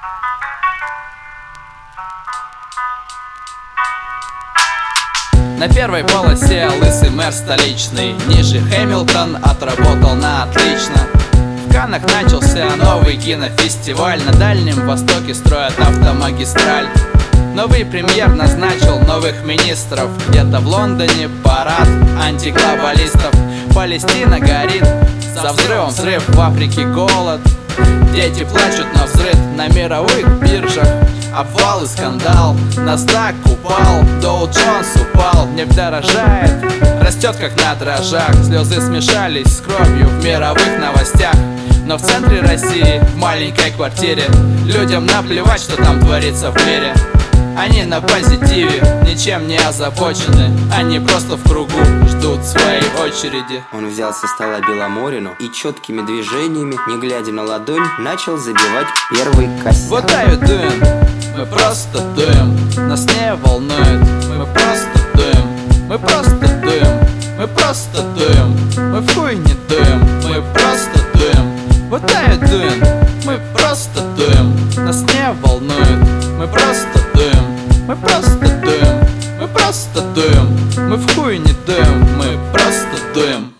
На первой полосе лысый мэр столичный, ниже Хэмилтон отработал на отлично. В Каннах начался новый кинофестиваль, на Дальнем Востоке строят автомагистраль. Новый премьер назначил новых министров, где-то в Лондоне парад антиглобалистов. Палестина горит, за взрывом взрыв, в Африке голод. Дети плачут на взрыв на мировых биржах. Обвал и скандал, NASDAQ упал, Dow Jones упал, нефть дорожает, растет как на дрожжах. Слезы смешались с кровью в мировых новостях. Но в центре России, в маленькой квартире, людям наплевать, что там творится в мире. Они на позитиве, ничем не озабочены, они просто в кругу ждут своей очереди. Он взял со стола Беломорину и четкими движениями, не глядя на ладонь, начал забивать первый косяк. What are you doing? Мы просто дуем, нас не волнует. Мы просто дуем, мы просто дуем, мы просто дуем, мы в хуй не дуем. Мы просто дуем. What are you doing? Мы просто дуем, нас не волнует. Мы просто дуем, мы просто дуем, мы просто дуем, мы в хуй не дуем, мы просто дуем.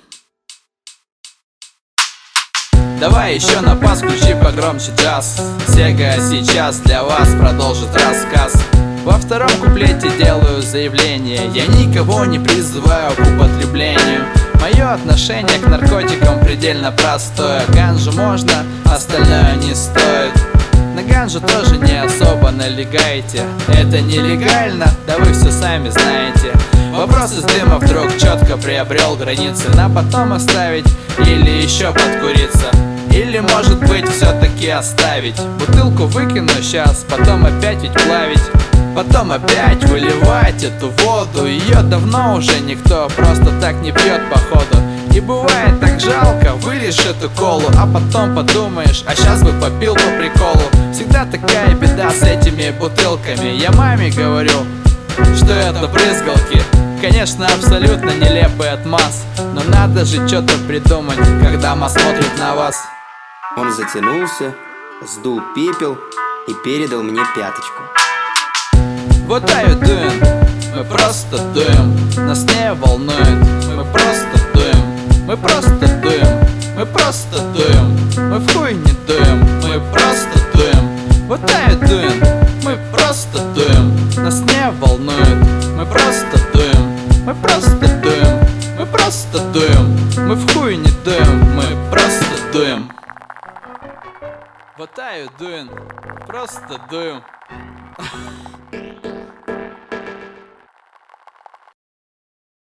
Давай еще на пас включи погромче джаз. Сега сейчас для вас продолжит рассказ. Во втором куплете делаю заявление: я никого не призываю к употреблению. Мое отношение к наркотикам предельно простое. Ганжу можно, остальное не стоит. На ганжу тоже не особо налегайте. Это нелегально, да вы все сами знаете. Вопрос из дыма вдруг четко приобрел границы. На потом оставить или еще подкуриться. Или может быть все-таки оставить. Бутылку выкину сейчас, потом опять ведь плавить. Потом опять выливать эту воду. Ее давно уже никто просто так не пьет походу. И бывает так жалко, вылишь эту колу, а потом подумаешь, а сейчас бы попил по приколу. Всегда такая беда с этими бутылками. Я маме говорю, что это брызгалки. Конечно, абсолютно нелепый отмаз, но надо же что-то придумать, когда мама смотрит на вас. Он затянулся, сдул пепел и передал мне пяточку. What are you doing? Мы просто дуем, нас не волнует. Мы просто дуем, мы просто дуем, мы просто дуем, мы в хуй не дуем. Мы просто дуем. What are you doing? Мы просто дуем, нас не волнует. Мы просто дуем, мы просто дуем, мы просто дуем, мы в хуй не дуем. Мы просто дуем. What are you doing? Просто дуем.